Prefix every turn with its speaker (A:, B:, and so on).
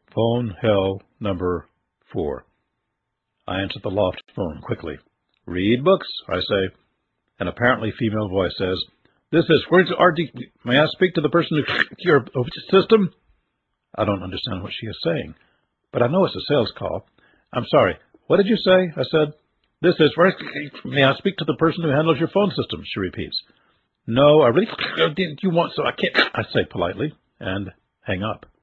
A: Phone hell number 4. I answer the loft phone quickly. Read books, I say. An apparently female voice says, "This is where's RD. May I speak to the person who your system?" I don't understand what she is saying, but I know it's a sales call. "I'm sorry. What did you say?" I said. "This is where may I speak to the person who handles your phone system?" she repeats. "No, I really didn't. You want so I can't," I say politely, and hang up.